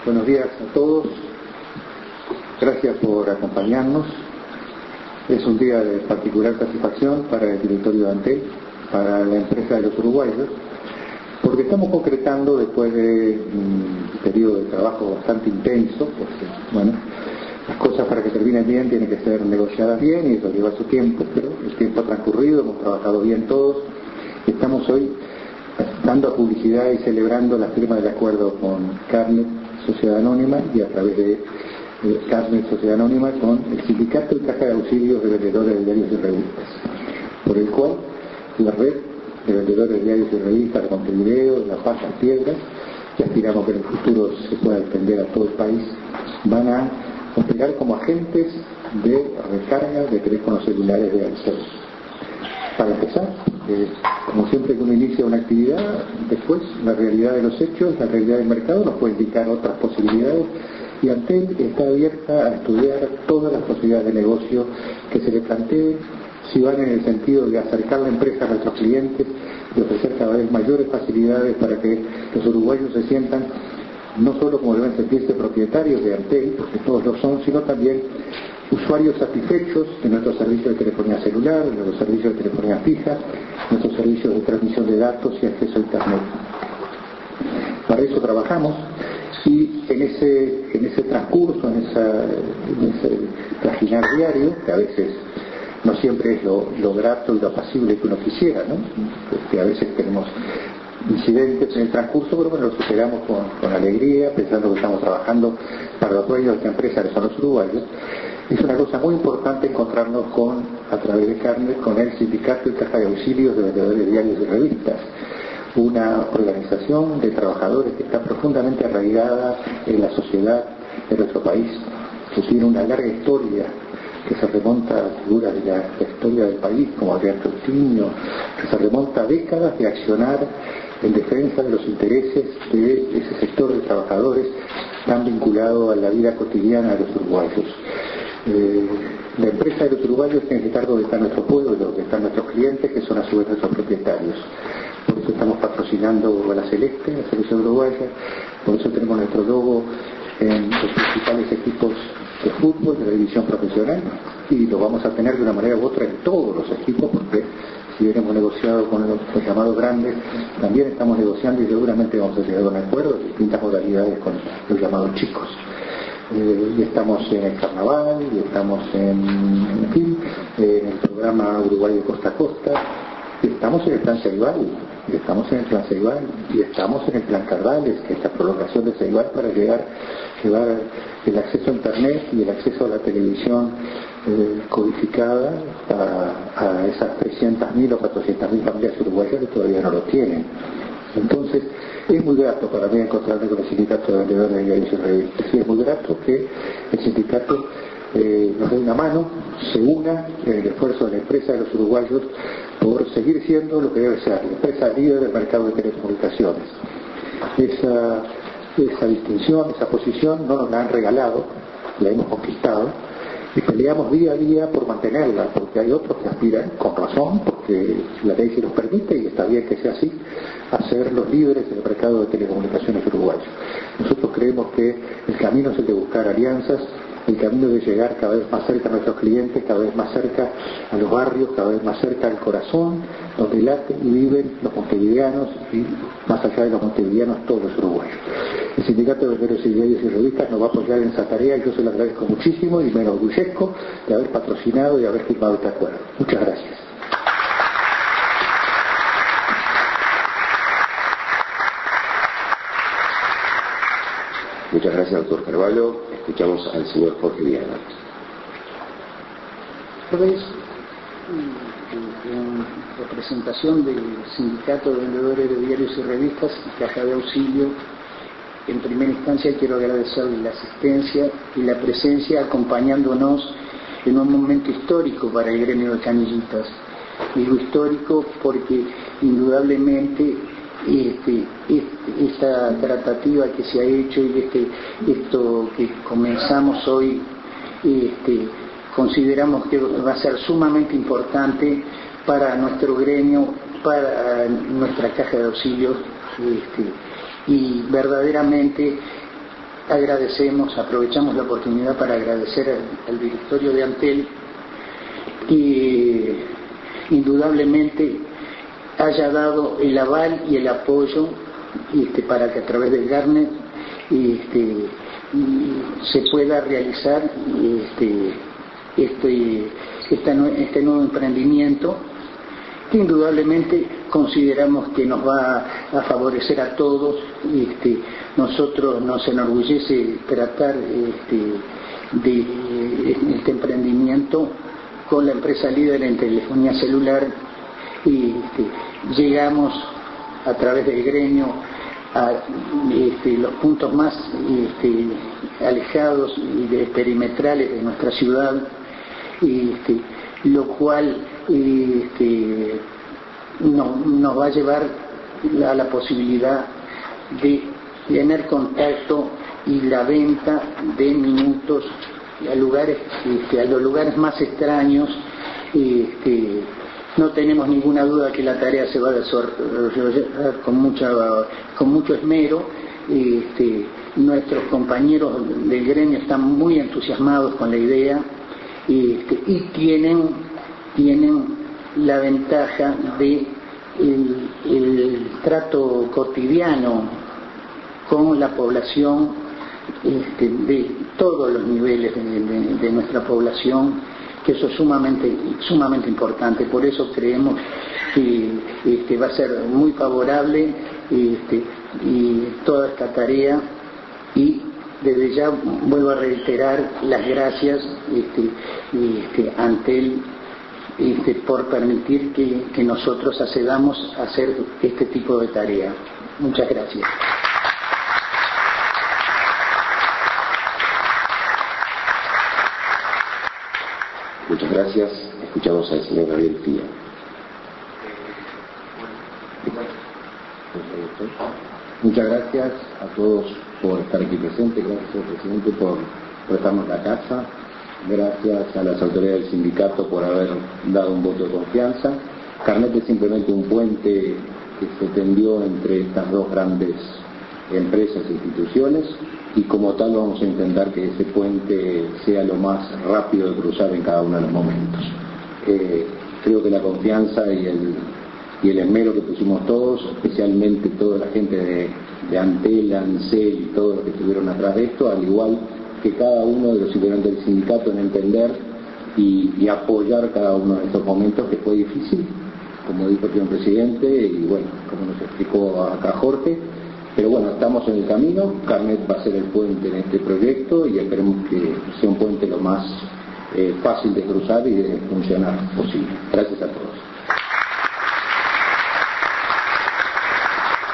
Buenos días a todos. Gracias por acompañarnos. Es un día de particular satisfacción para el directorio de Antel, para la empresa de los uruguayos, porque estamos concretando, después de un periodo de trabajo bastante intenso, porque, bueno, las cosas para que terminen bien tienen que ser negociadas bien y eso lleva su tiempo, pero el tiempo ha transcurrido, hemos trabajado bien todos y estamos hoy dando publicidad y celebrando la firma del acuerdo con Carnet Sociedad Anónima y a través de Carnet Sociedad Anónima con el Sindicato y Caja de Auxilios de Vendedores de Diarios y Revistas, por el cual la red de vendedores de diarios y revistas de Montevideo, La Paz, Las Piedras, que aspiramos que en el futuro se pueda extender a todo el país, van a operar como agentes de recarga de teléfonos celulares de Ansel. Para empezar, como siempre que uno inicia una actividad, después la realidad de los hechos, la realidad del mercado nos puede indicar otras posibilidades y Antel está abierta a estudiar todas las posibilidades de negocio que se le planteen, si van en el sentido de acercar la empresa a nuestros clientes y ofrecer cada vez mayores facilidades para que los uruguayos se sientan no solo como deben sentirse propietarios de Antel, porque todos lo son, sino también usuarios satisfechos de nuestros servicios de telefonía celular, de nuestros servicios de telefonía fija, nuestros servicios de transmisión de datos y acceso a Internet. Para eso trabajamos y en ese transcurso, en ese trajinar diario, que a veces no siempre es lo grato y lo apacible que uno quisiera, ¿no? Porque a veces tenemos incidentes en el transcurso, pero bueno, lo superamos con alegría, pensando que estamos trabajando para los dueños de esta empresa que son los uruguayos. Es una cosa muy importante encontrarnos a través de Carnet, con el Sindicato y Caja de Auxilios de Vendedores de Diarios y Revistas, una organización de trabajadores que está profundamente arraigada en la sociedad de nuestro país, que tiene una larga historia que se remonta a figuras de la historia del país, como Adrián Coutinho, que se remonta a décadas de accionar en defensa de los intereses de ese sector de trabajadores tan vinculado a la vida cotidiana de los uruguayos. La empresa de los uruguayos tiene que estar donde está nuestro pueblo, donde están nuestros clientes, que son a su vez nuestros propietarios. Por eso estamos patrocinando a la Celeste, la selección uruguaya, por eso tenemos nuestro logo en los principales equipos de fútbol de la división profesional y lo vamos a tener de una manera u otra en todos los equipos, porque si bien hemos negociado con los llamados grandes, también estamos negociando y seguramente vamos a llegar a un acuerdo de distintas modalidades con los llamados chicos. Y estamos en el carnaval, y estamos en el programa Uruguay de Costa a Costa, y estamos en el plan Ceibal, y estamos en el plan Ceibal, y estamos en el plan Cardales, que es la prolongación de Ceibal para llevar el acceso a Internet y el acceso a la televisión codificada a esas 300.000 o 400.000 familias uruguayas que todavía no lo tienen. Entonces, es muy grato para mí encontrarme con el Sindicato de Vendedores de Diarios y Revistas. Y es muy grato que el sindicato nos dé una mano, se una en el esfuerzo de la empresa de los uruguayos por seguir siendo lo que debe ser, la empresa líder del mercado de telecomunicaciones. Esa distinción, esa posición no nos la han regalado, la hemos conquistado y peleamos día a día por mantenerla, porque hay otros que aspiran, con razón, porque la ley se los permite y está bien que sea así, a ser los líderes del mercado de telecomunicaciones uruguayos. Nosotros creemos que el camino es el de buscar alianzas, el camino de llegar cada vez más cerca a nuestros clientes, cada vez más cerca a los barrios, cada vez más cerca al corazón, donde laten y viven los montevideanos y más allá de los montevideanos todos los uruguayos. El Sindicato de Vendedores de Diarios y Revistas nos va a apoyar en esa tarea y yo se lo agradezco muchísimo y me enorgullezco de haber patrocinado y haber firmado este acuerdo. Muchas gracias. Muchas gracias, doctor Carvalho. Escuchamos al señor Jorge Viana. En representación del Sindicato de Vendedores de Diarios y Revistas y Caja de Auxilio, en primera instancia quiero agradecerles la asistencia y la presencia acompañándonos en un momento histórico para el gremio de canillitas. Digo histórico porque indudablemente esta tratativa que se ha hecho y esto que comenzamos hoy, consideramos que va a ser sumamente importante para nuestro gremio, para nuestra caja de auxilios, y verdaderamente aprovechamos la oportunidad para agradecer al directorio de Antel que indudablemente haya dado el aval y el apoyo para que a través del Garnet se pueda realizar este nuevo emprendimiento, que indudablemente consideramos que nos va a favorecer a todos. Nosotros nos enorgullece tratar de este emprendimiento con la empresa líder en telefonía celular, y llegamos a través del gremio a los puntos más alejados y perimetrales de nuestra ciudad, lo cual nos va a llevar a la posibilidad de tener contacto y la venta de minutos a los lugares más extraños. No tenemos ninguna duda que la tarea se va a desarrollar con mucho esmero. Nuestros compañeros del gremio están muy entusiasmados con la idea y tienen la ventaja de el trato cotidiano con la población, de todos los niveles de nuestra población, que eso es sumamente importante. Por eso creemos que va a ser muy favorable y toda esta tarea, y desde ya vuelvo a reiterar las gracias a Antel por permitir que nosotros accedamos a hacer este tipo de tarea. Muchas gracias. Muchas gracias. Escuchamos al señor Gabriel Fía. Muchas gracias a todos por estar aquí presentes. Gracias, señor presidente, por prestarnos la casa. Gracias a las autoridades del sindicato por haber dado un voto de confianza. Carnet es simplemente un puente que se tendió entre estas dos grandes empresas e instituciones, y como tal vamos a intentar que ese puente sea lo más rápido de cruzar en cada uno de los momentos. Creo que la confianza y el esmero que pusimos todos, especialmente toda la gente de Antel, ANSEL y todos los que estuvieron atrás de esto, al igual que cada uno de los integrantes del sindicato, en entender y apoyar cada uno de estos momentos, que fue difícil, como dijo el señor presidente, y bueno, como nos explicó acá Jorge. Pero bueno, estamos en el camino. Carnet va a ser el puente en este proyecto y esperemos que sea un puente lo más fácil de cruzar y de funcionar posible. Gracias a todos.